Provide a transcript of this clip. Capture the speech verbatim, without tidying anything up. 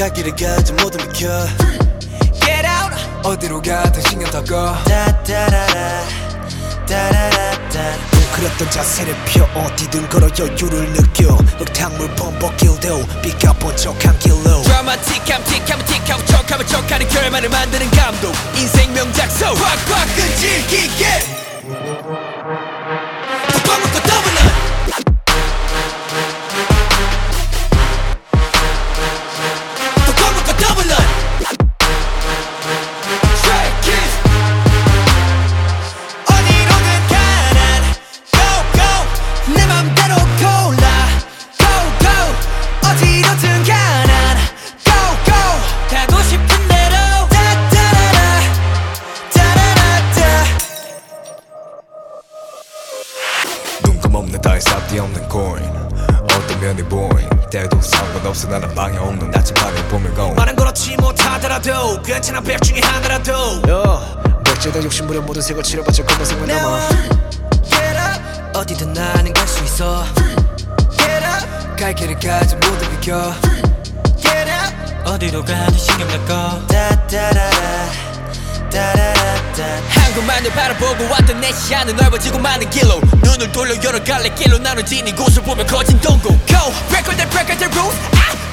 갈 길을 가지 모두 비켜 Get out 어디로 가든 신경 더 꺼 따따라라 따라라따 뭉클했던 자세를 펴 어디든 걸어 여유를 느껴 흙탕물 범벅길도 비가 번쩍한 길로 드라마틱함 틱하면 틱하고 척하면 척하는 결말을 만드는 감독 인생 명작서 꽉꽉 끈질기게 꽉꽉 묶고 더블런 꽉꽉 묶고 더블런 어디로든 가난 Go go 내 맘대로 골라 Go go 어디로든 가난 Go go 가고 싶은 대로 따따라라 따라라따 눈감없는 따위 쌉디 없는 코인 어떤 면이 보인 때도 상관없어 나는 방해 없는 나침반을 보면 고 말은 그렇지 못하더라도 괜찮아 백 중에 하나라도 백제다 욕심부려 모든 색을 치러봤자 검은색만 남아 Get up 어디든 나는 갈 수 있어 Get up 갈 길을 가지 모두 비켜 Get up 어디로 가든 신경 낼거 따따라라 따라라따 한 곳만을 바라보고 왔던 내 시야는 넓어지고 많은 길로 눈을 돌려 여러 갈래 길로 나눠진 이곳을 보면 거진 동공 Go break all the break all the rules 아!